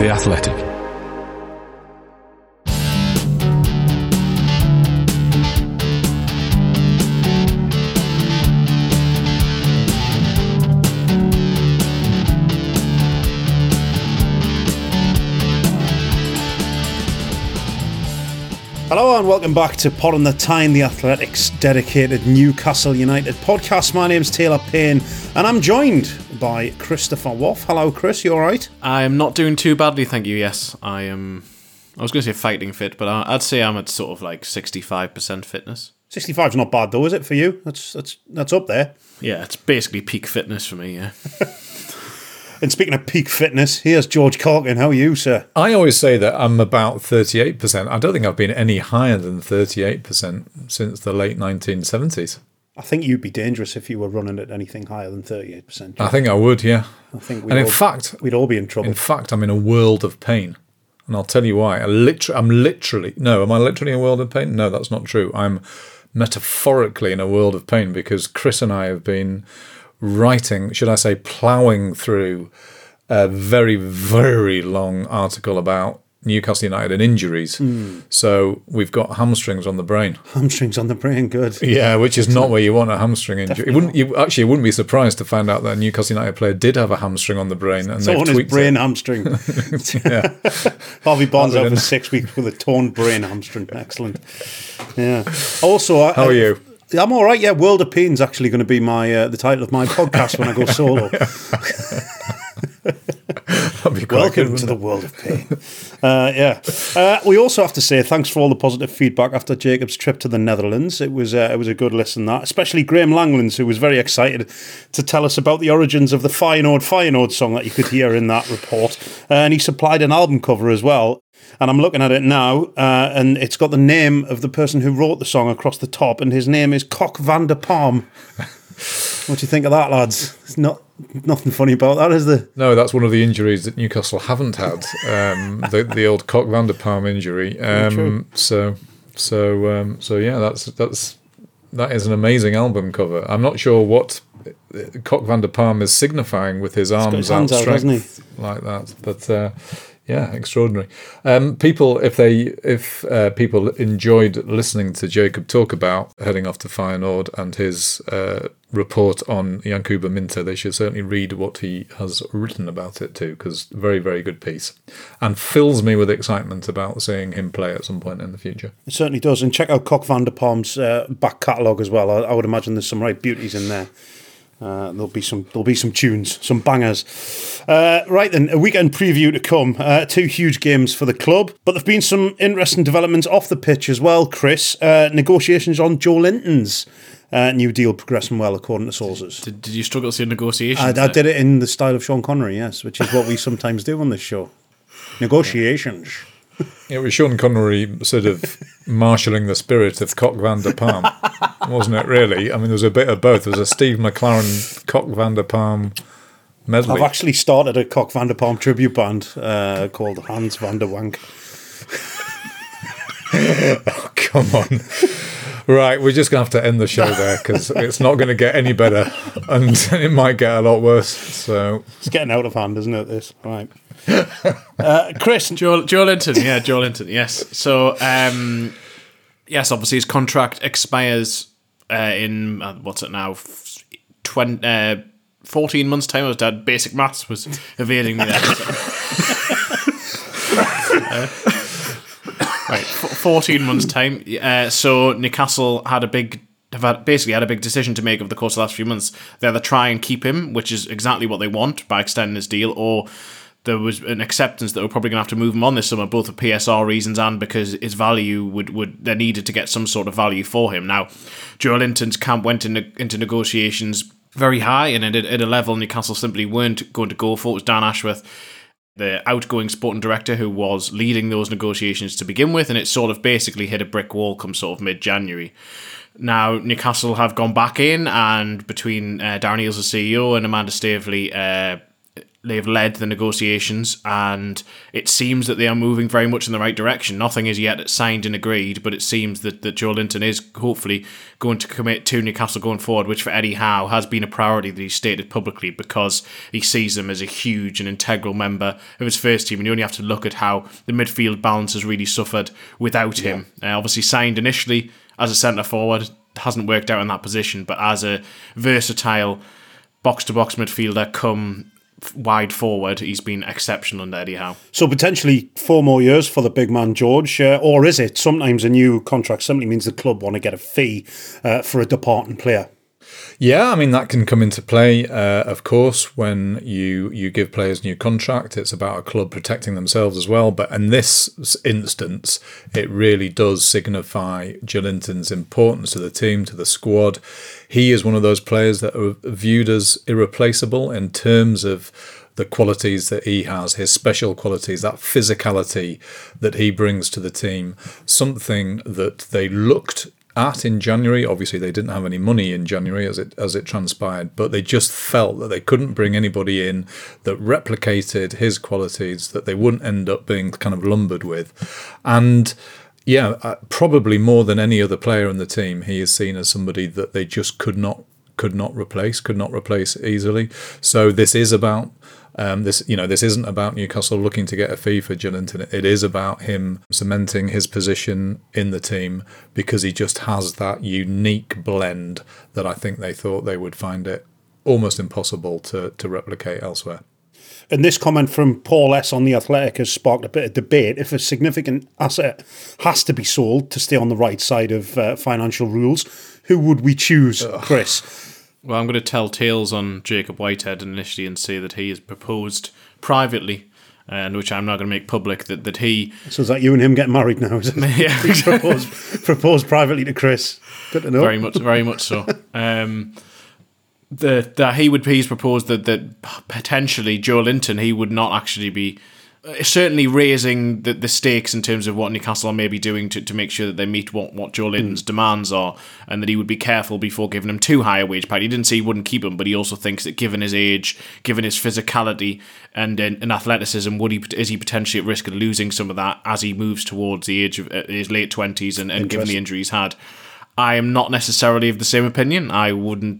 The Athletic. Hello and welcome back to Pod on the Tyne, the Athletics dedicated Newcastle United podcast. My name's Taylor Payne and I'm joined by Christopher Woff. Hello Chris, you alright? I'm not doing too badly, thank you, yes. I was going to say fighting fit, but I'd say I'm at sort of like 65% fitness. 65's not bad though, is it, for you? That's up there. Yeah, it's basically peak fitness for me, yeah. And speaking of peak fitness, here's George Corkin. How are you, sir? I always say that I'm about 38%. I don't think I've been any higher than 38% since the late 1970s. I think you'd be dangerous if you were running at anything higher than 38%. I think I would, yeah. I think we'd all be in trouble. In fact, I'm in a world of pain. And I'll tell you why. Am I literally in a world of pain? No, that's not true. I'm metaphorically in a world of pain because Chris and I have been writing, should I say, ploughing through a very, very long article about Newcastle United and injuries. So we've got hamstrings on the brain. Hamstrings on the brain, good. Yeah, which is not where you want a hamstring injury. You wouldn't be surprised to find out that a Newcastle United player did have a hamstring on the brain. And so on his brain hamstring. Yeah. Harvey Barnes out for 6 weeks with a torn brain hamstring. Excellent. Yeah. Also, how are you? I'm all right. Yeah, World of Pain's actually going to be my the title of my podcast when I go solo. Welcome to the World of Pain. We also have to say thanks for all the positive feedback after Jacob's trip to the Netherlands. It was a good listen, that. Especially Graham Langlands, who was very excited to tell us about the origins of the Feyenoord song that you could hear in that report. And he supplied an album cover as well. And I'm looking at it now, and it's got the name of the person who wrote the song across the top, and his name is Kok van der Palm. What do you think of that, lads? It's nothing funny about that, is there? No, that's one of the injuries that Newcastle haven't had. The old Kok van der Palm injury. So yeah, that is an amazing album cover. I'm not sure what Kok van der Palm is signifying with his arms outstretched like that, but. Yeah, extraordinary. People, if people enjoyed listening to Jacob talk about heading off to Feyenoord and his report on Yankuba Minter, they should certainly read what he has written about it too, because very, very good piece, and fills me with excitement about seeing him play at some point in the future. It certainly does, and check out Kok van der Palm's back catalogue as well. I would imagine there's some right beauties in there. There'll be some tunes, some bangers. Right then, a weekend preview to come. 2 huge games for the club, but there've been some interesting developments off the pitch as well, Chris. Negotiations on Joelinton's new deal progressing well, according to sources. Did you struggle to see negotiations? I did it in the style of Sean Connery, yes, which is what we sometimes do on this show. Negotiations. It was Sean Connery sort of marshalling the spirit of Kok van der Palm, wasn't it, really? I mean, there was a bit of both. There was a Steve McLaren Kok van der Palm medley. I've actually started a Kok van der Palm tribute band called Hans van der Wank. Oh, come on. Right, we're just going to have to end the show there because it's not going to get any better and it might get a lot worse. So it's getting out of hand, isn't it, this? Right. Chris. Joelinton, yes. So, yes, obviously his contract expires in, what's it now, 14 months' time. I was dead. Basic maths was evading me there. Right, 14 months' time. So Newcastle had a big decision to make over the course of the last few months. They either try and keep him, which is exactly what they want by extending his deal, or there was an acceptance that we're probably going to have to move him on this summer, both for PSR reasons and because his value they needed to get some sort of value for him. Now, Joelinton's camp went into negotiations very high and at a level Newcastle simply weren't going to go for. It was Dan Ashworth, the outgoing sporting director, who was leading those negotiations to begin with, and it sort of basically hit a brick wall come sort of mid-January. Now, Newcastle have gone back in, and between Darren Eales, the CEO, and Amanda Staveley, they've led the negotiations, and it seems that they are moving very much in the right direction. Nothing is yet signed and agreed, but it seems that Joelinton is hopefully going to commit to Newcastle going forward, which for Eddie Howe has been a priority that he's stated publicly, because he sees them as a huge and integral member of his first team. And you only have to look at how the midfield balance has really suffered without him. Obviously signed initially as a centre forward, hasn't worked out in that position, but as a versatile box-to-box midfielder come wide forward, he's been exceptional under Eddie Howe. So potentially 4 more years for the big man George, or is it sometimes a new contract simply means the club want to get a fee for a departing player? Yeah, I mean, that can come into play, of course, when you give players new contract. It's about a club protecting themselves as well. But in this instance, it really does signify Joelinton's importance to the team, to the squad. He is one of those players that are viewed as irreplaceable in terms of the qualities that he has, his special qualities, that physicality that he brings to the team, something that they looked at in January. Obviously they didn't have any money in January as it transpired, but they just felt that they couldn't bring anybody in that replicated his qualities, that they wouldn't end up being kind of lumbered with. And yeah, probably more than any other player in the team, he is seen as somebody that they just could not replace easily. So this is about this isn't about Newcastle looking to get a fee for Joelinton. It is about him cementing his position in the team, because he just has that unique blend that I think they thought they would find it almost impossible to replicate elsewhere. And this comment from Paul S. on The Athletic has sparked a bit of debate. If a significant asset has to be sold to stay on the right side of financial rules, who would we choose, Chris? Well, I'm going to tell tales on Jacob Whitehead initially and say that he has proposed privately, and which I'm not going to make public, that he... So is that you and him getting married now? Is it? Yeah. proposed privately to Chris. Good to know. Very much so. He's proposed that potentially Joelinton, he would not actually be certainly raising the stakes in terms of what Newcastle are maybe doing to make sure that they meet what Joelinton's demands are, and that he would be careful before giving him too high a wage pact. He didn't say he wouldn't keep him, but he also thinks that given his age, given his physicality and athleticism, is he potentially at risk of losing some of that as he moves towards the age of his late 20s and given the injury he's had. I am not necessarily of the same opinion. I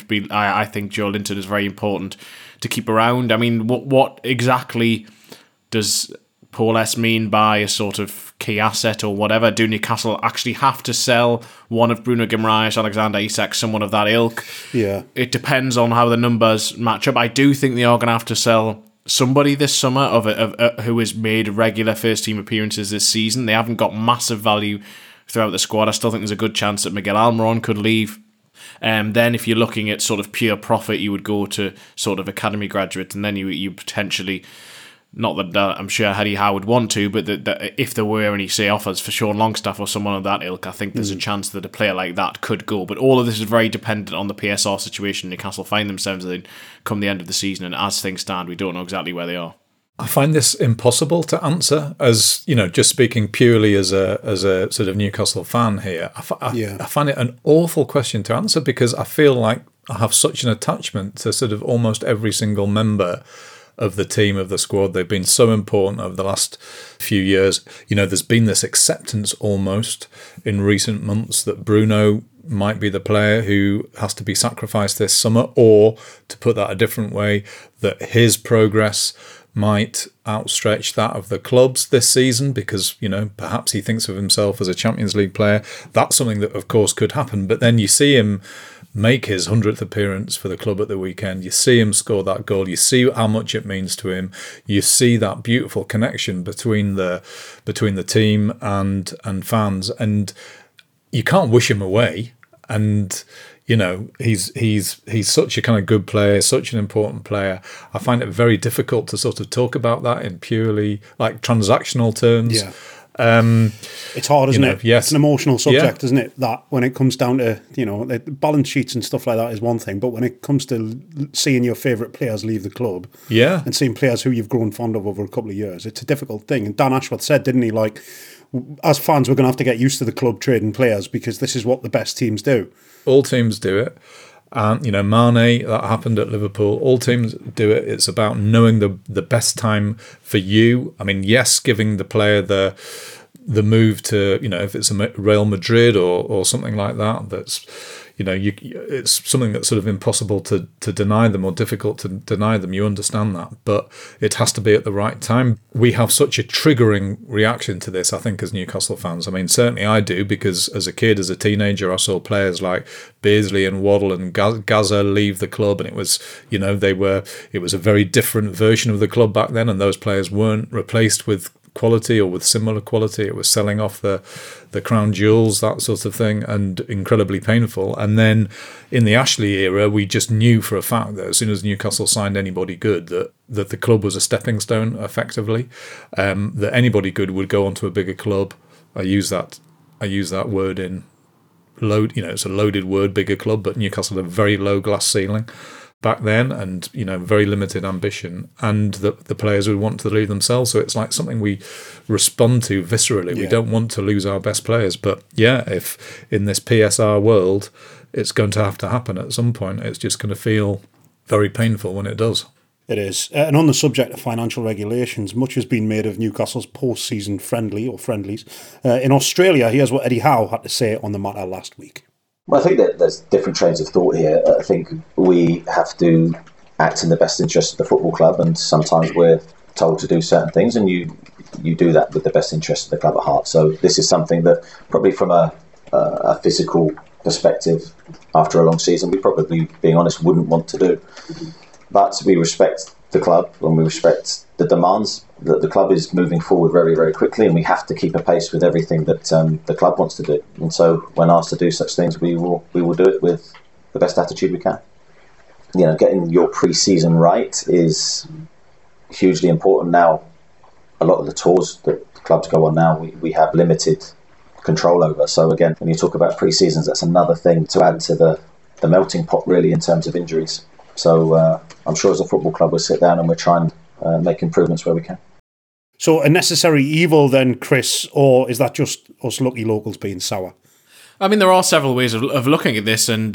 think Joelinton is very important to keep around. I mean, what exactly does Paul S. mean by a sort of key asset or whatever? Do Newcastle actually have to sell one of Bruno Guimaraes, Alexander Isak, someone of that ilk? Yeah. It depends on how the numbers match up. I do think they are going to have to sell somebody this summer who has made regular first-team appearances this season. They haven't got massive value throughout the squad. I still think there's a good chance that Miguel Almiron could leave. Then if you're looking at sort of pure profit, you would go to sort of academy graduates, and then you potentially... Not that I'm sure Eddie Howe would want to, but that if there were any, say, offers for Sean Longstaff or someone of that ilk, I think there's a chance that a player like that could go. But all of this is very dependent on the PSR situation Newcastle find themselves in come the end of the season. And as things stand, we don't know exactly where they are. I find this impossible to answer, as just speaking purely as a sort of Newcastle fan here. I find it an awful question to answer, because I feel like I have such an attachment to sort of almost every single member of the team, of the squad. They've been so important over the last few years. There's been this acceptance almost in recent months that Bruno might be the player who has to be sacrificed this summer, or, to put that a different way, that his progress might outstretch that of the club's this season, because perhaps he thinks of himself as a Champions League player. That's something that of course could happen. But then you see him make his 100th appearance for the club at the weekend. You see him score that goal. You see how much it means to him. You see that beautiful connection between the team and fans, and you can't wish him away. And he's such a kind of good player, such an important player. I find it very difficult to sort of talk about that in purely like transactional terms. Yeah. It's hard, isn't it? Yes. It's an emotional subject, isn't it? That when it comes down to, the balance sheets and stuff like that is one thing, but when it comes to seeing your favourite players leave the club, and seeing players who you've grown fond of over a couple of years, it's a difficult thing. And Dan Ashworth said, didn't he, like, as fans, we're going to have to get used to the club trading players, because this is what the best teams do. All teams do it. And, Mane, that happened at Liverpool. All teams do it. It's about knowing the best time for you. I mean, yes, giving the player the move to, if it's a Real Madrid or something like that, that's, it's something that's sort of impossible to deny them or difficult to deny them. You understand that, but it has to be at the right time. We have such a triggering reaction to this, I think, as Newcastle fans. I mean, certainly I do, because as a kid, as a teenager, I saw players like Beardsley and Waddle and Gaza leave the club, and it was, it was a very different version of the club back then, and those players weren't replaced with quality or with similar quality. It was selling off the crown jewels, that sort of thing, and incredibly painful. And then in the Ashley era, we just knew for a fact that as soon as Newcastle signed anybody good, that the club was a stepping stone, effectively, that anybody good would go on to a bigger club. I use that word in load. It's a loaded word, bigger club, but Newcastle had a very low glass ceiling back then, and very limited ambition, and the players would want to leave themselves. So it's like something we respond to viscerally. We don't want to lose our best players, but if in this PSR world, it's going to have to happen at some point. It's just going to feel very painful when it does. It is. And on the subject of financial regulations, much has been made of Newcastle's post-season friendlies. In Australia, here's what Eddie Howe had to say on the matter last week. Well, I think that there's different trains of thought here. I think we have to act in the best interest of the football club, and sometimes we're told to do certain things, and you do that with the best interest of the club at heart. So this is something that probably from a physical perspective, after a long season, we probably, being honest, wouldn't want to do. But we respect the club and we respect the demands. That the club is moving forward very, very quickly, and we have to keep a pace with everything that the club wants to do. And so when asked to do such things, we will do it with the best attitude we can. Getting your pre-season right is hugely important now. A lot of the tours that clubs go on now, we have limited control over. So again, when you talk about pre-seasons, that's another thing to add to the melting pot, really, in terms of injuries. So I'm sure as a football club we'll sit down and we'll try and make improvements where we can. So a necessary evil then, Chris, or is that just us lucky locals being sour? I mean, there are several ways of looking at this, and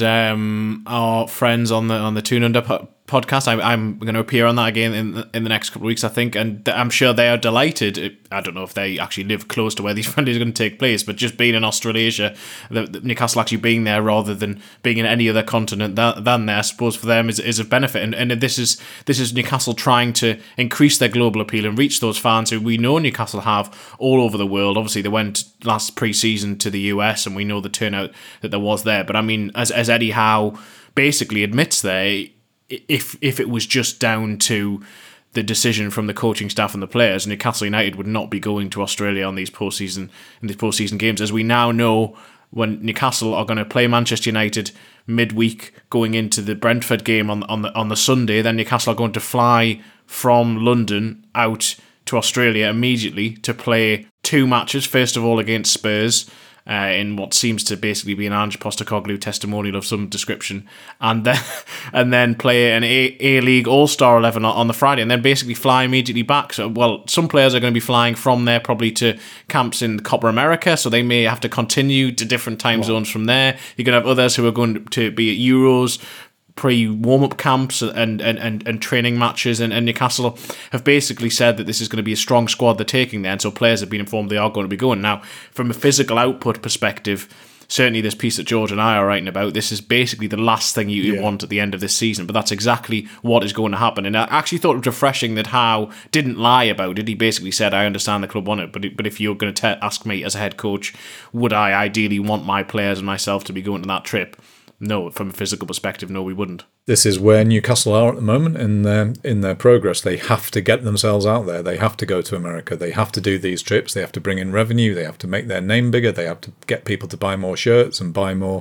our friends on the Tune Under podcast, I'm going to appear on that again in the next couple of weeks, I think, and I'm sure they are delighted. I don't know if they actually live close to where these friendlies are going to take place, but just being in Australasia, the Newcastle actually being there rather than being in any other continent than there, I suppose for them is a benefit. And this is Newcastle trying to increase their global appeal and reach those fans who we know Newcastle have all over the world. Obviously, they went last pre-season to the US, and we know the turnout that there was there. But I mean, as Eddie Howe basically admits there, if it was just down to the decision from the coaching staff and the players, Newcastle United would not be going to Australia on these postseason games. As we now know, when Newcastle are going to play Manchester United midweek going into the Brentford game on the Sunday, then Newcastle are going to fly from London out to Australia immediately to play two matches. First of all against Spurs, in what seems to basically be an Ange Postecoglou testimonial of some description, and then play an A-League All-Star 11 on the Friday, and then basically fly immediately back. So, well, some players are going to be flying from there probably to camps in Copa America, so they may have to continue to different time zones from there. You're going to have others who are going to be at Euros, pre-warm-up camps and training matches, and Newcastle have basically said that this is going to be a strong squad they're taking there, and so players have been informed they are going to be going. Now, from a physical output perspective, certainly this piece that George and I are writing about, this is basically the last thing you want at the end of this season, but that's exactly what is going to happen. And I actually thought it was refreshing that Howe didn't lie about it. He basically said, I understand the club want it, but if you're going to ask me as a head coach, would I ideally want my players and myself to be going to that trip? No, from a physical perspective, no, we wouldn't. This is where Newcastle are at the moment in their progress. They have to get themselves out there. They have to go to America. They have to do these trips. They have to bring in revenue. They have to make their name bigger. They have to get people to buy more shirts and buy more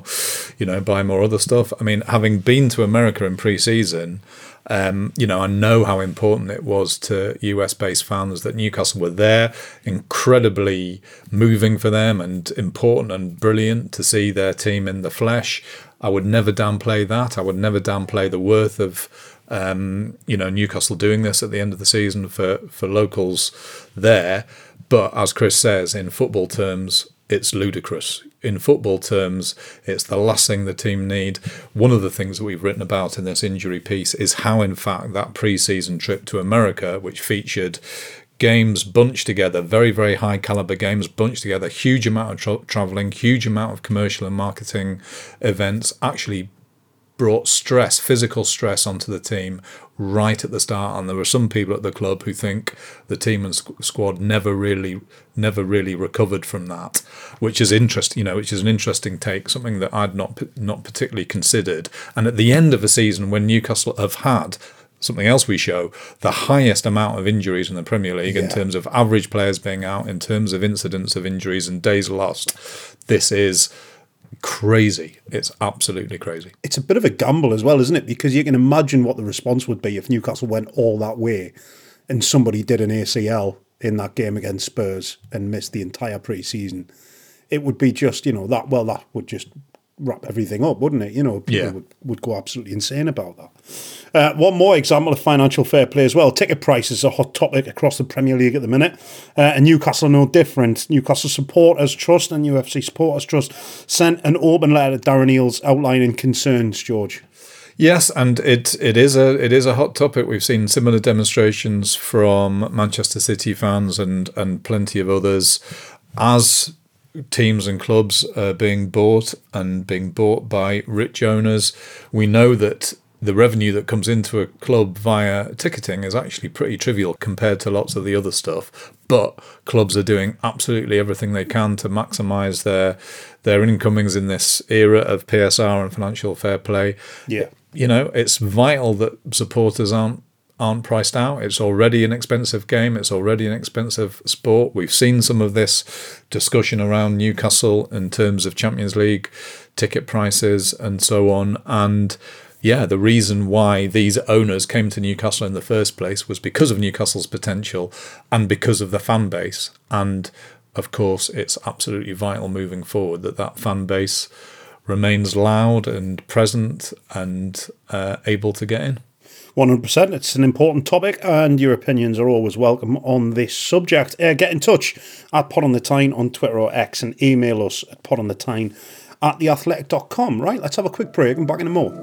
other stuff. I mean, having been to America in pre-season, I know how important it was to US-based fans that Newcastle were there. Incredibly moving for them and important and brilliant to see their team in the flesh. I would never downplay that. I would never downplay the worth of Newcastle doing this at the end of the season for locals there. But as Chris says, in football terms, it's ludicrous. In football terms, it's the last thing the team need. One of the things that we've written about in this injury piece is how, in fact, that pre-season trip to America, which featured games bunched together, very, very high caliber games bunched together, huge amount of travelling, huge amount of commercial and marketing events, actually brought stress, physical stress onto the team right at the start. And there were some people at the club who think the team and squad never really recovered from that, which is interesting, which is an interesting take, something that I'd not particularly considered. And at the end of a season when Newcastle have had something else we show, the highest amount of injuries in the Premier League in terms of average players being out, in terms of incidents of injuries and days lost, this is crazy. It's absolutely crazy. It's a bit of a gamble as well, isn't it? Because you can imagine what the response would be if Newcastle went all that way and somebody did an ACL in that game against Spurs and missed the entire pre-season. It would be just, that would just wrap everything up, wouldn't it? People would go absolutely insane about that. One more example of financial fair play as well. Ticket prices are a hot topic across the Premier League at the minute, and Newcastle are no different. Newcastle Supporters Trust and UFC Supporters Trust sent an open letter to Darren Eales outlining concerns, George. Yes, and it is a hot topic. We've seen similar demonstrations from Manchester City fans and plenty of others as teams and clubs are being bought by rich owners. We know that the revenue that comes into a club via ticketing is actually pretty trivial compared to lots of the other stuff, but clubs are doing absolutely everything they can to maximise their incomings in this era of PSR and financial fair play. Yeah. It's vital that supporters aren't priced out. It's already an expensive game. It's already an expensive sport. We've seen some of this discussion around Newcastle in terms of Champions League ticket prices and so on. And the reason why these owners came to Newcastle in the first place was because of Newcastle's potential and because of the fan base. And of course, it's absolutely vital moving forward that fan base remains loud and present and able to get in. 100%. It's an important topic, and your opinions are always welcome on this subject. Get in touch at Pod on the Tyne on Twitter or X and email us at podonthetyne@theathletic.com. Right, let's have a quick break and back in a more.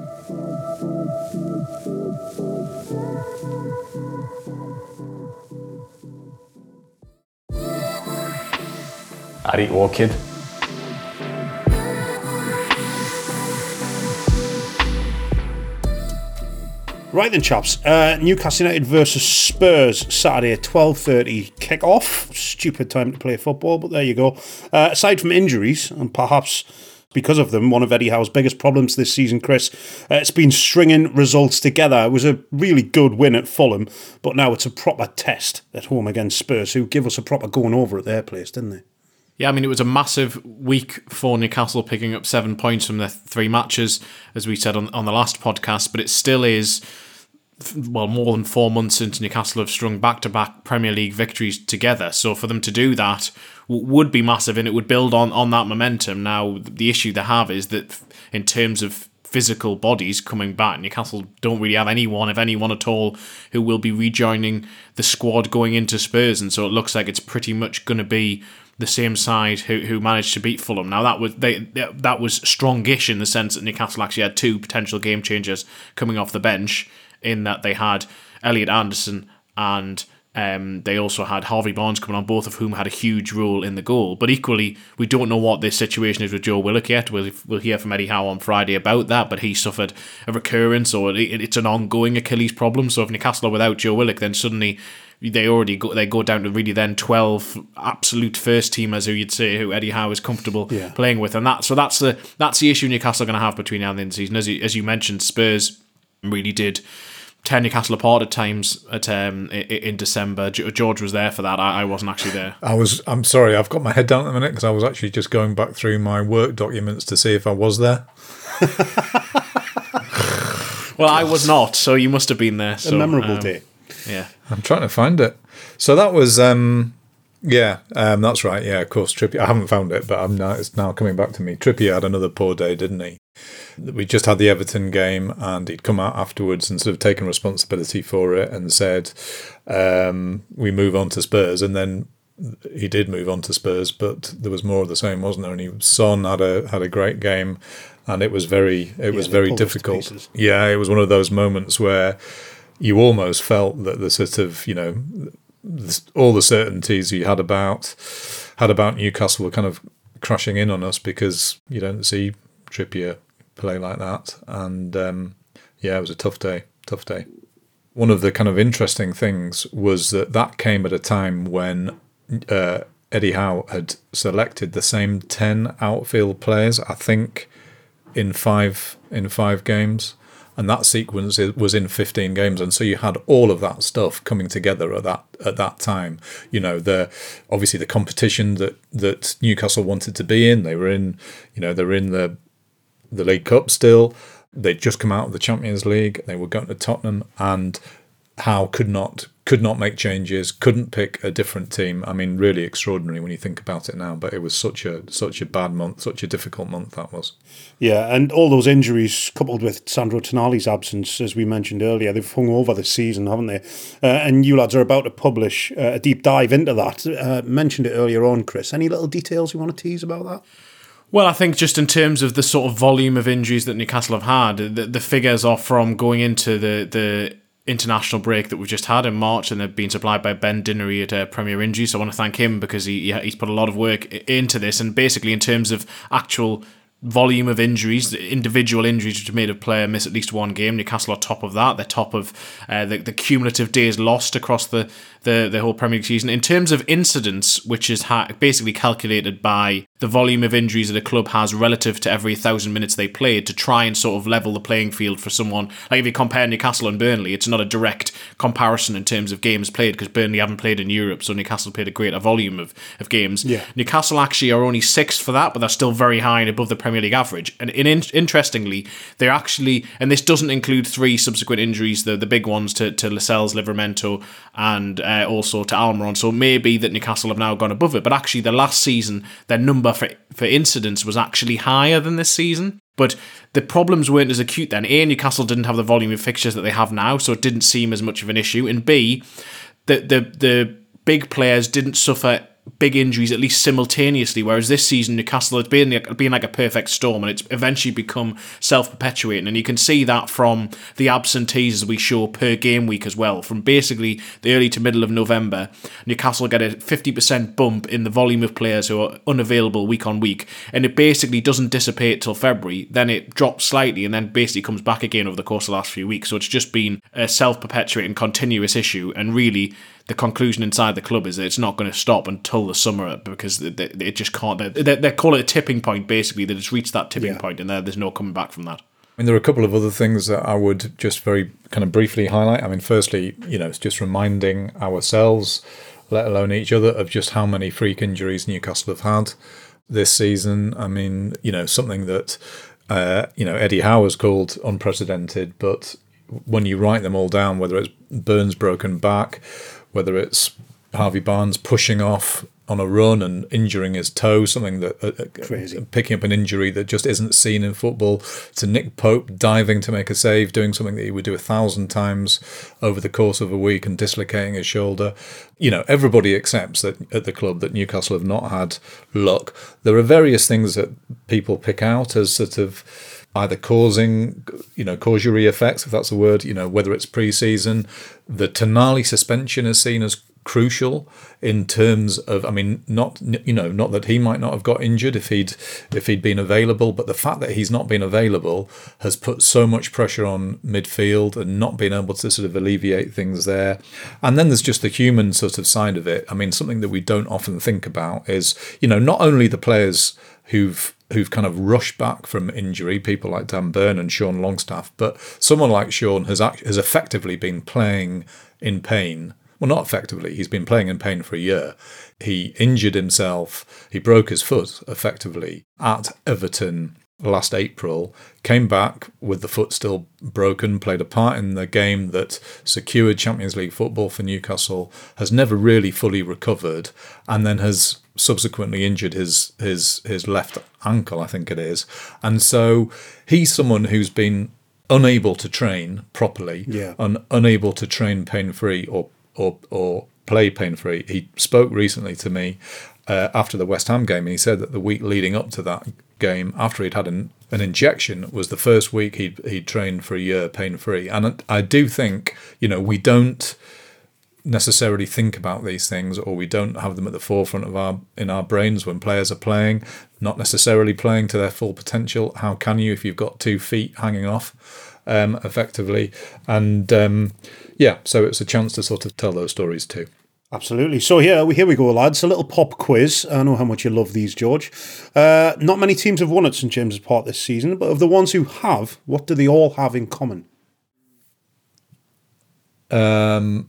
I'd eat Orchid. Right then, chaps. Newcastle United versus Spurs Saturday at 12:30 kick-off. Stupid time to play football, but there you go. Aside from injuries, and perhaps because of them, one of Eddie Howe's biggest problems this season, Chris, it's been stringing results together. It was a really good win at Fulham, but now it's a proper test at home against Spurs, who give us a proper going over at their place, didn't they? Yeah, I mean, it was a massive week for Newcastle, picking up 7 points from their 3 matches, as we said on the last podcast, but it still is, well, more than 4 months since Newcastle have strung back-to-back Premier League victories together. So for them to do that would be massive, and it would build on that momentum. Now, the issue they have is that in terms of physical bodies coming back, Newcastle don't really have anyone, if anyone at all, who will be rejoining the squad going into Spurs, and so it looks like it's pretty much going to be the same side who managed to beat Fulham. Now that was strongish in the sense that Newcastle actually had 2 potential game changers coming off the bench, in that they had Elliot Anderson and they also had Harvey Barnes coming on, both of whom had a huge role in the goal. But equally, we don't know what this situation is with Joe Willock yet. We'll hear from Eddie Howe on Friday about that, but he suffered a recurrence, or it's an ongoing Achilles problem. So if Newcastle are without Joe Willock, then suddenly they go down to really then 12 absolute first teamers who Eddie Howe is comfortable playing with, and that's the issue Newcastle are going to have between now and the end of the season. As you mentioned, Spurs really did tear Newcastle apart at times in December. George was there for that. I wasn't actually there. I'm sorry, I've got my head down at the minute because I was actually just going back through my work documents to see if I was there. Well, I was not, so you must have been there. So, a memorable day. Yeah, I'm trying to find it. So that was, that's right. Yeah, of course, Trippier. I haven't found it, but it's now coming back to me. Trippier had another poor day, didn't he? We just had the Everton game, and he'd come out afterwards and sort of taken responsibility for it and said, we move on to Spurs. And then he did move on to Spurs, but there was more of the same, wasn't there? And Son had a great game, and it was very difficult. Yeah, it was one of those moments where you almost felt that the sort of, all the certainties you had about Newcastle were kind of crashing in on us, because you don't see Trippier play like that. And it was a tough day. One of the kind of interesting things was that came at a time when Eddie Howe had selected the same 10 outfield players, I think, in five games. And that sequence was in 15 games, and so you had all of that stuff coming together at that time. Obviously the competition that Newcastle wanted to be in. They were in the League Cup still. They'd just come out of the Champions League. They were going to Tottenham, and Howe could not make changes. Couldn't pick a different team. I mean, really extraordinary when you think about it now. But it was such a bad month, such a difficult month that was. Yeah, and all those injuries coupled with Sandro Tonali's absence, as we mentioned earlier, they've hung over this season, haven't they? And you lads are about to publish a deep dive into that. Mentioned it earlier on, Chris. Any little details you want to tease about that? Well, I think just in terms of the sort of volume of injuries that Newcastle have had, the figures are from going into the international break that we've just had in March, and they've been supplied by Ben Dinnery at Premier Injury. So I want to thank him, because he's put a lot of work into this. And basically, in terms of actual volume of injuries, individual injuries which have made a player miss at least one game, Newcastle are top of that. They're top of the cumulative days lost across the whole Premier League season. In terms of incidents, which is basically calculated by the volume of injuries that a club has relative to every 1,000 minutes they played, to try and sort of level the playing field for someone. Like if you compare Newcastle and Burnley, it's not a direct comparison in terms of games played, because Burnley haven't played in Europe, so Newcastle played a greater volume of games. Yeah. Newcastle actually are only 6th for that, but they're still very high and above the Premier League average. And interestingly, they're actually, and this doesn't include 3 subsequent injuries, the big ones to Lascelles, Livramento, and also to Almiron. So maybe that Newcastle have now gone above it, but actually the last season, their number for incidents was actually higher than this season. But the problems weren't as acute then. A, Newcastle didn't have the volume of fixtures that they have now, so it didn't seem as much of an issue. And B, the big players didn't suffer big injuries at least simultaneously, whereas this season Newcastle has been like a perfect storm, and it's eventually become self-perpetuating. And you can see that from the absentees we show per game week as well. From basically the early to middle of November, Newcastle get a 50% bump in the volume of players who are unavailable week on week, and it basically doesn't dissipate till February. Then it drops slightly and then basically comes back again over the course of the last few weeks. So it's just been a self-perpetuating continuous issue, and really the conclusion inside the club is that it's not going to stop until the summer, because it just can't. They call it a tipping point, basically, that it's reached that tipping point, and there's no coming back from that. I mean, there are a couple of other things that I would just very kind of briefly highlight. I mean, firstly, it's just reminding ourselves, let alone each other, of just how many freak injuries Newcastle have had this season. I mean, something that Eddie Howe has called unprecedented, but when you write them all down, whether it's Burns' broken back, whether it's Harvey Barnes pushing off on a run and injuring his toe, something that crazy, picking up an injury that just isn't seen in football, to Nick Pope diving to make a save, doing something that he would do 1,000 times over the course of a week and dislocating his shoulder. Everybody accepts that at the club that Newcastle have not had luck. There are various things that people pick out as sort of either causing, causerie effects, if that's a word, whether it's pre-season. The Tonali suspension is seen as crucial in terms of, I mean, not that he might not have got injured if he'd been available, but the fact that he's not been available has put so much pressure on midfield and not been able to sort of alleviate things there. And then there's just the human sort of side of it. I mean, something that we don't often think about is, not only the players who've kind of rushed back from injury, people like Dan Burn and Sean Longstaff, but someone like Sean has effectively been playing in pain. Well, not effectively, he's been playing in pain for a year. He injured himself, he broke his foot effectively at Everton last April, came back with the foot still broken, played a part in the game that secured Champions League football for Newcastle, has never really fully recovered, and then has subsequently injured his left ankle, I think it is. And so he's someone who's been unable to train properly, and unable to train pain-free or play pain-free. He spoke recently to me after the West Ham game, and he said that the week leading up to that game, after he'd had an injection, was the first week he'd trained for a year pain-free. And I do think, we don't necessarily think about these things, or we don't have them at the forefront of our brains when players are playing, not necessarily playing to their full potential. How can you if you've got 2 feet hanging off effectively? And so it's a chance to sort of tell those stories too. Absolutely. So here we go, lads. A little pop quiz. I know how much you love these, George. Not many teams have won at St James's Park this season, but of the ones who have, what do they all have in common? Does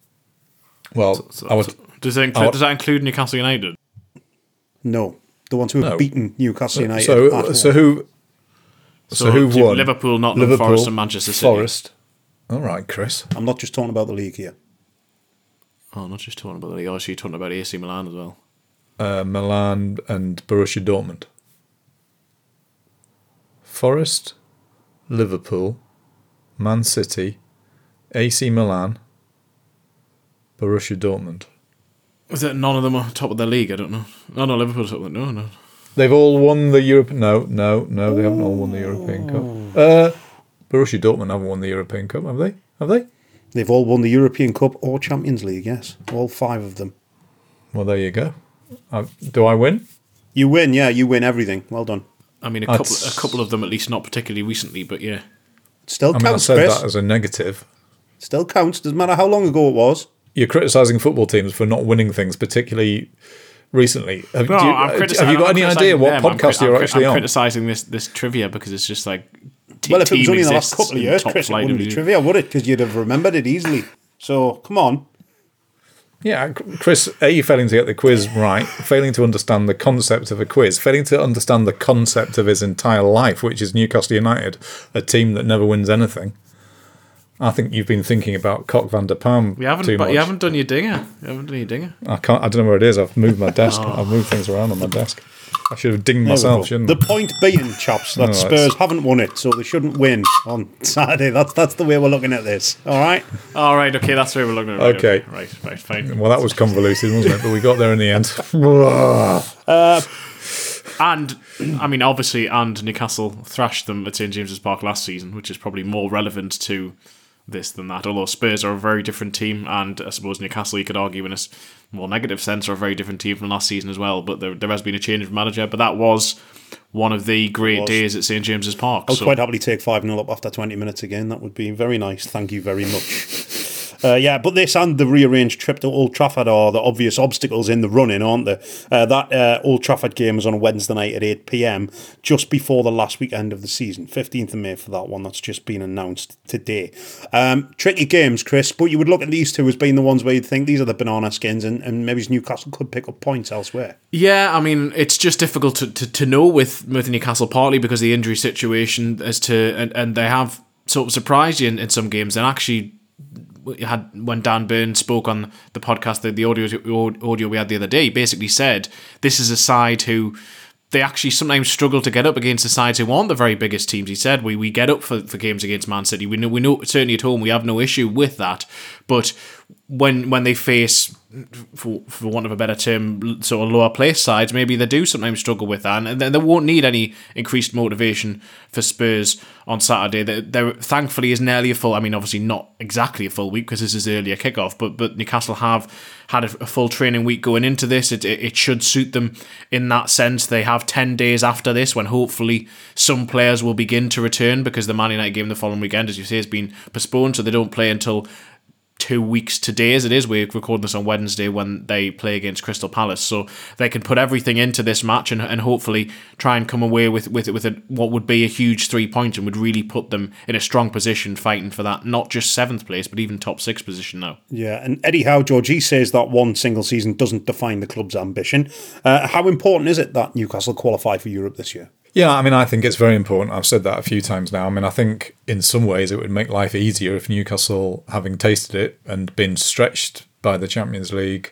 that include Newcastle United? No, the ones who have beaten Newcastle United. So who won? Liverpool, Nottingham Forest, and Manchester City. Forest. All right, Chris. I'm not just talking about the league here. Oh, not just talking about the league. Oh, so you're talking about AC Milan as well. Milan and Borussia Dortmund. Forest, Liverpool, Man City, AC Milan, Borussia Dortmund. Is it none of them are top of their league? I don't know. No, Liverpool's top of the... No. They've all won the Europe. No, they haven't all won the European Cup. Borussia Dortmund haven't won the European Cup, have they? They've all won the European Cup or Champions League, yes. All 5 of them. Well, there you go. Do I win? You win, yeah. You win everything. Well done. I mean, a couple of them, at least not particularly recently, but yeah. Still counts, I said Chris. that as a negative. Still counts. Doesn't matter how long ago it was. You're criticising football teams for not winning things, particularly recently. Have you got any idea what podcast you're actually on? I'm criticising this trivia because it's just like... Well, if it was only in the last couple of years, Chris, it wouldn't be trivia, would it? Because you'd have remembered it easily. So, come on. Yeah, Chris, failing to get the quiz right, failing to understand the concept of a quiz, failing to understand the concept of his entire life, which is Newcastle United, a team that never wins anything. I think you've been thinking about Cock van der Palm too much. You haven't done your dinger. I don't know where it is. I've moved my desk. I've moved things around on my desk. I should have dinged myself, shouldn't I? The point being, chaps, that Spurs haven't won it, so they shouldn't win on Saturday. That's the way we're looking at this. All right? All right, okay, that's the way we're looking at it. Okay. Right, fine. Well, that was convoluted, wasn't it? But we got there in the end. And, I mean, obviously, Newcastle thrashed them at St James's Park last season, which is probably more relevant to this than that. Although Spurs are a very different team, and I suppose Newcastle, you could argue in a more negative sense, are a very different team from last season as well. But there has been a change of manager. But that was one of the great days at St James's Park. I'll quite happily take 5-0 up after 20 minutes again. That would be very nice. Thank you very much. But this and the rearranged trip to Old Trafford are the obvious obstacles in the running, aren't they? That Old Trafford game was on a Wednesday night at 8 p.m, just before the last weekend of the season. 15th of May for that one. That's just been announced today. Tricky games, Chris, but you would look at these two as being the ones where you'd think these are the banana skins, and maybe Newcastle could pick up points elsewhere. Yeah, I mean, it's just difficult to know with Newcastle, partly because of the injury situation, and they have sort of surprised you in some games, and actually... when Dan Burn spoke on the podcast, the audio we had the other day, he basically said this is a side who they actually sometimes struggle to get up against the sides who aren't the very biggest teams. He said we get up for games against Man City. We know certainly at home we have no issue with that, but when they face, for want of a better term, sort of lower place sides, maybe they do sometimes struggle with that, and they won't need any increased motivation for Spurs on Saturday. There thankfully is nearly a full, I mean obviously not exactly a full week because this is earlier kickoff, but Newcastle have had a full training week going into this. It should suit them in that sense. They have 10 days after this when hopefully some players will begin to return, because the Man United game the following weekend, as you say, has been postponed, so they don't play until 2 weeks today as it is. We're recording this on Wednesday when they play against Crystal Palace, so they can put everything into this match and hopefully try and come away with what would be a huge 3 points and would really put them in a strong position fighting for that, not just 7th place but even top 6 position now. Yeah, and Eddie Howe, George, he says that one single season doesn't define the club's ambition. How important is it that Newcastle qualify for Europe this year? Yeah, I mean, I think it's very important. I've said that a few times now. I mean, I think in some ways it would make life easier if Newcastle, having tasted it and been stretched by the Champions League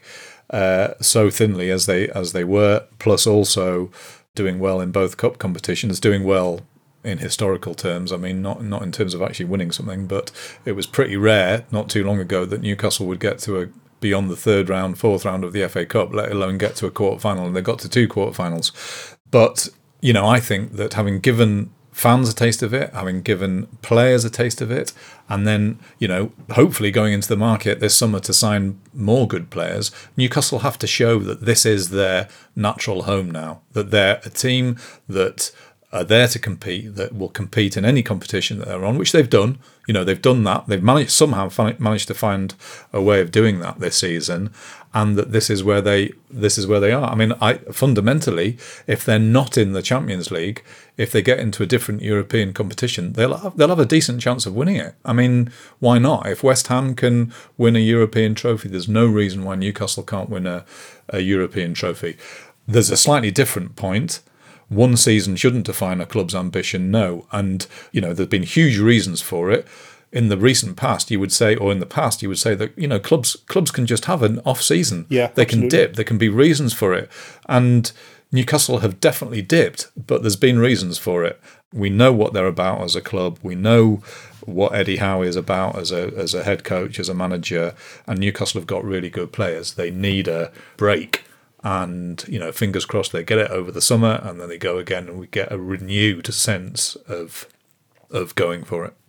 so thinly as they were, plus also doing well in both cup competitions, doing well in historical terms. I mean, not in terms of actually winning something, but it was pretty rare not too long ago that Newcastle would get to beyond the third round, fourth round of the FA Cup, let alone get to a quarter-final, and they got to 2 quarter-finals. But, I think that having given fans a taste of it, having given players a taste of it, and then, hopefully going into the market this summer to sign more good players, Newcastle have to show that this is their natural home now, that they're a team that are there to compete, that will compete in any competition that they're on, which they've done. They've done that. They've managed to find a way of doing that this season, and that this is where they are. I mean, fundamentally, if they're not in the Champions League, if they get into a different European competition, they'll have a decent chance of winning it. I mean, why not? If West Ham can win a European trophy, there's no reason why Newcastle can't win a European trophy. There's a slightly different point. One season shouldn't define a club's ambition, no. And, there's been huge reasons for it. In the recent past, you would say that, clubs can just have an off season. Yeah, they absolutely. can dip. There can be reasons for it. And Newcastle have definitely dipped, but there's been reasons for it. We know what they're about as a club. We know what Eddie Howe is about as a head coach, as a manager. And Newcastle have got really good players. They need a break. And, fingers crossed they get it over the summer, and then they go again, and we get a renewed sense of going for it.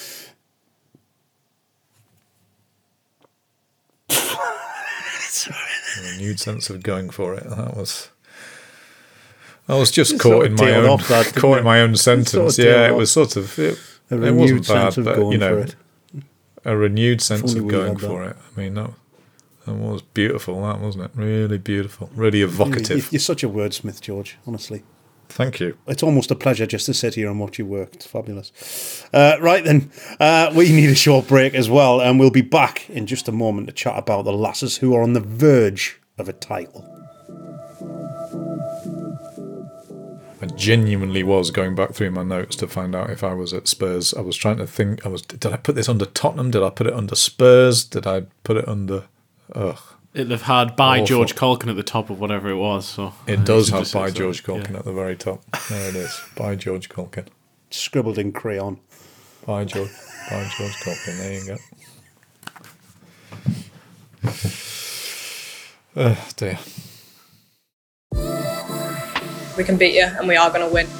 A renewed sense of going for it. I was just caught in my own sentence. Yeah, it was sort of it wasn't bad, but a renewed sense of going for it. I mean, no. That was beautiful, that, wasn't it? Really beautiful. Really evocative. You're such a wordsmith, George, honestly. Thank you. It's almost a pleasure just to sit here and watch you work. It's fabulous. Right then, we need a short break as well, and we'll be back in just a moment to chat about the lasses who are on the verge of a title. I genuinely was going back through my notes to find out if I was at Spurs. I was trying to think, did I put this under Tottenham? Did I put it under Spurs? Did I put it under... Ugh. It'll have had by Awful. George Culkin at the top of whatever it was. So it does have by George Culkin at the very top. There it is. By George Culkin. Scribbled in crayon. By George Culkin. There you go. Dear. We can beat you, and we are going to win.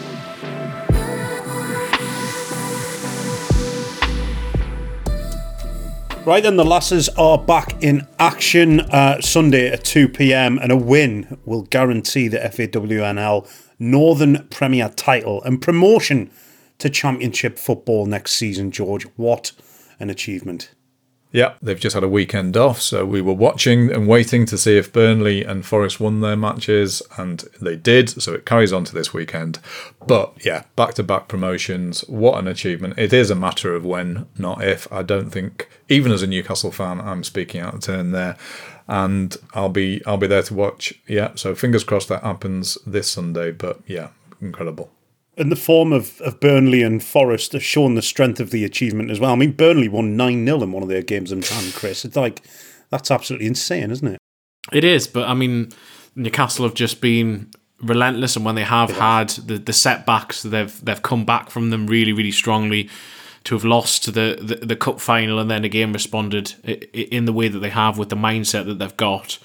Right then, the lasses are back in action Sunday at 2 p.m, and a win will guarantee the FAWNL Northern Premier title and promotion to Championship football next season, George. What an achievement. Yeah, they've just had a weekend off, so we were watching and waiting to see if Burnley and Forest won their matches, and they did, so it carries on to this weekend. But yeah, back-to-back promotions, what an achievement. It is a matter of when, not if. I don't think, even as a Newcastle fan, I'm speaking out of turn there, and I'll be there to watch. Yeah, so fingers crossed that happens this Sunday, but yeah, incredible. And the form of Burnley and Forest has shown the strength of the achievement as well. I mean, Burnley won 9-0 in one of their games in hand, Chris. It's like, that's absolutely insane, isn't it? It is, but I mean, Newcastle have just been relentless, and when they have had the setbacks, they've come back from them really, really strongly. To have lost to the cup final and then again responded in the way that they have with the mindset that they've got.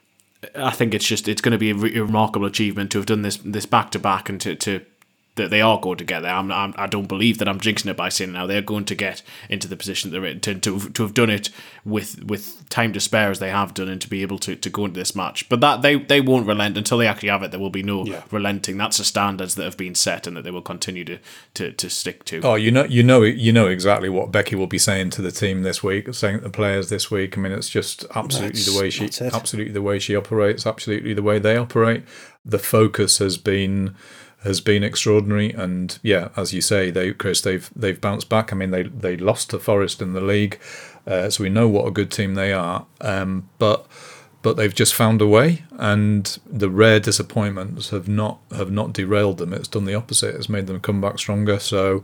I think it's going to be a remarkable achievement to have done this back to back, and to that they are going to get there. I don't believe that I'm jinxing it by saying now they're going to get into the position they're in, to have done it with time to spare as they have done, and to be able to go into this match. But that they won't relent until they actually have it. There will be no relenting. That's the standards that have been set, and that they will continue to stick to. Oh, you know exactly what Becky will be saying to the team this week, saying to the players this week. I mean, it's just absolutely the way she operates, absolutely the way they operate. The focus has been extraordinary, and yeah, as you say, they've bounced back. I mean, they lost to Forest in the league, so we know what a good team they are. But they've just found a way, and the rare disappointments have not derailed them. It's done the opposite. It's made them come back stronger. So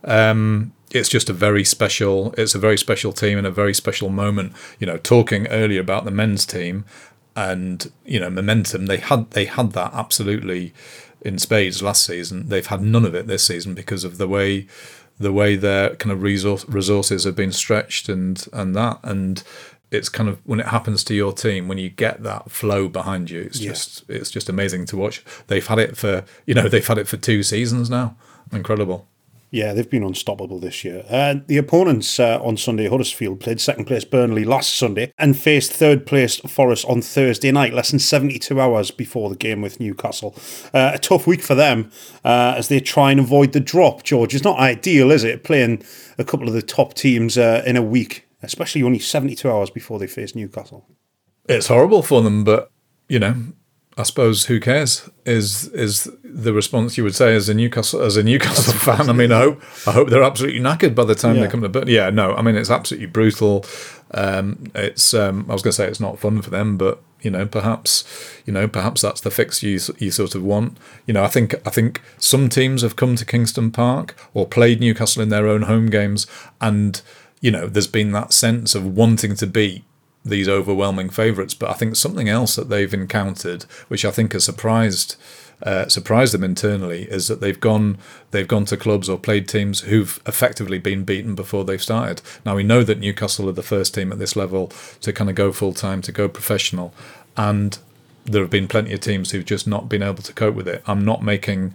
it's just a very special team and a very special moment. You know, talking earlier about the men's team and momentum, they had that absolutely in spades last season. They've had none of it this season because of the way their kind of resources have been stretched and it's kind of when it happens to your team, when you get that flow behind you, it's just amazing to watch. They've had it for 2 seasons now. Incredible. Yeah, they've been unstoppable this year. The opponents on Sunday, Huddersfield, played second place Burnley last Sunday and faced third place Forest on Thursday night, less than 72 hours before the game with Newcastle. A tough week for them as they try and avoid the drop, George. It's not ideal, is it, playing a couple of the top teams in a week, especially only 72 hours before they face Newcastle? It's horrible for them, but, I suppose who cares is the response you would say as a Newcastle fan. I mean, I hope they're absolutely knackered by the time they come to. But it's absolutely brutal. It's I was going to say it's not fun for them, but perhaps that's the fix you sort of want. I think some teams have come to Kingston Park or played Newcastle in their own home games, and there's been that sense of wanting to beat these overwhelming favourites, but I think something else that they've encountered, which I think has surprised them internally, is that they've gone to clubs or played teams who've effectively been beaten before they've started. Now we know that Newcastle are the first team at this level to kind of go full time, to go professional, and there have been plenty of teams who've just not been able to cope with it. I'm not making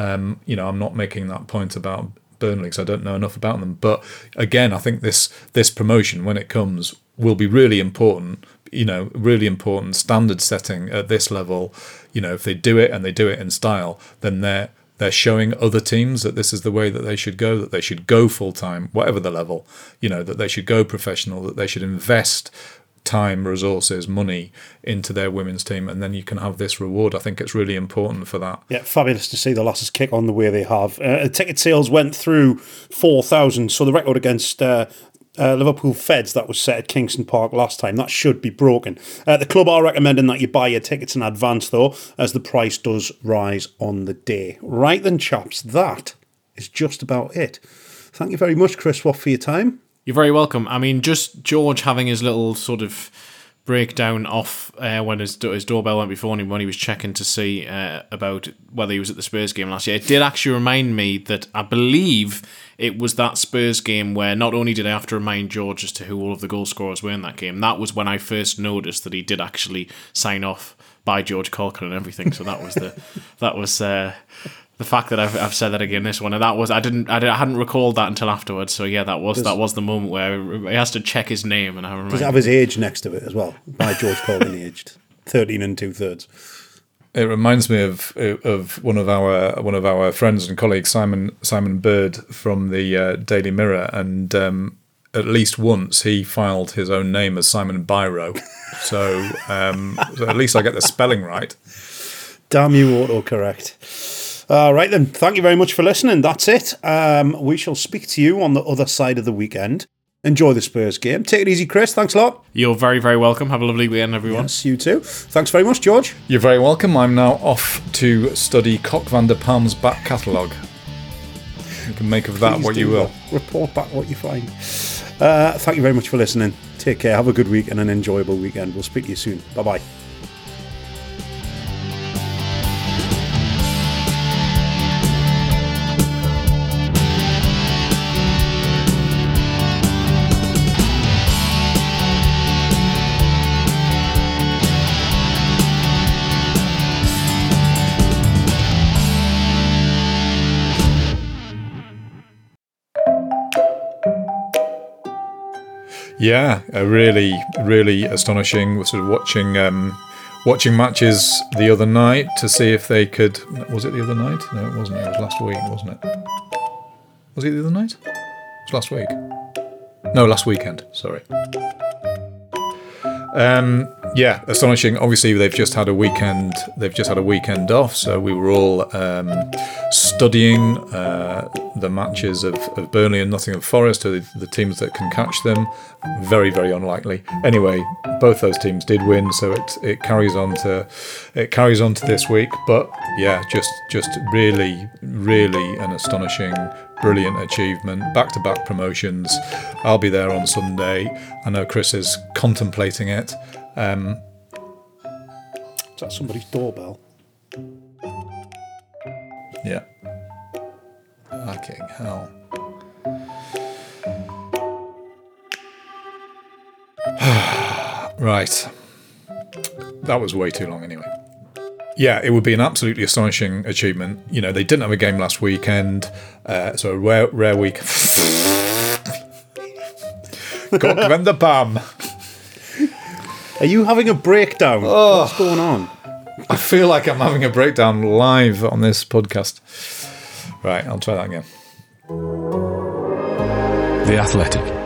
that point about Burnley because I don't know enough about them, but again, I think this promotion, when it comes, will be really important, really important standard setting at this level. If they do it and they do it in style, then they're showing other teams that this is the way that they should go, that they should go full time, whatever the level, that they should go professional, that they should invest time, resources, money into their women's team, and then you can have this reward. I think it's really important for that. Yeah, fabulous to see the Lasses kick on the way they have. Ticket sales went through 4,000, so the record against Liverpool Feds that was set at Kingston Park last time, that should be broken. The club are recommending that you buy your tickets in advance, though, as the price does rise on the day. Right then, chaps, that is just about it. Thank you very much, Chris Watt, for your time. You're very welcome. I mean, just George having his little sort of breakdown off when his doorbell went before him when he was checking to see about whether he was at the Spurs game last year. It did actually remind me that I believe it was that Spurs game where not only did I have to remind George as to who all of the goal scorers were in that game, that was when I first noticed that he did actually sign off by George Corcoran and everything. So that was the fact that I've said that again this one, and that was I hadn't recalled that until afterwards. So yeah, that was the moment where he has to check his name, and I remember. Does it have his age next to it as well? By George Corcoran, aged 13 2/3. It reminds me of one of our friends and colleagues, Simon Bird from the Daily Mirror, and at least once he filed his own name as Simon Biro. So at least I get the spelling right. Damn you, autocorrect. Right then, thank you very much for listening. That's it. We shall speak to you on the other side of the weekend. Enjoy the Spurs game. Take it easy, Chris. Thanks a lot. You're very, very welcome. Have a lovely weekend, everyone. Yes, you too. Thanks very much, George. You're very welcome. I'm now off to study Cock van der Palm's back catalogue. You can make of that Please what you will. Report back what you find. Thank you very much for listening. Take care. Have a good week and an enjoyable weekend. We'll speak to you soon. Bye-bye. Yeah, really, really astonishing. We're sort of watching matches the other night to see if they could. Was it the other night? No, it wasn't. It was last week, wasn't it? Was it the other night? It was last week. No, last weekend. Sorry. Yeah, astonishing. Obviously, they've just had a weekend. They've just had a weekend off, so we were all studying the matches of Burnley and Nottingham Forest, the teams that can catch them. Very, very unlikely. Anyway, both those teams did win, so it carries on to this week. But yeah, just really, really an astonishing, brilliant achievement. Back-to-back promotions. I'll be there on Sunday. I know Chris is contemplating it. Is that somebody's doorbell? Yeah. Fucking hell. Right. That was way too long anyway. Yeah, it would be an absolutely astonishing achievement. You know, they didn't have a game last weekend, so a rare week. Gok vem the bam. Are you having a breakdown? What's going on? I feel like I'm having a breakdown live on this podcast. Right, I'll try that again. The Athletic.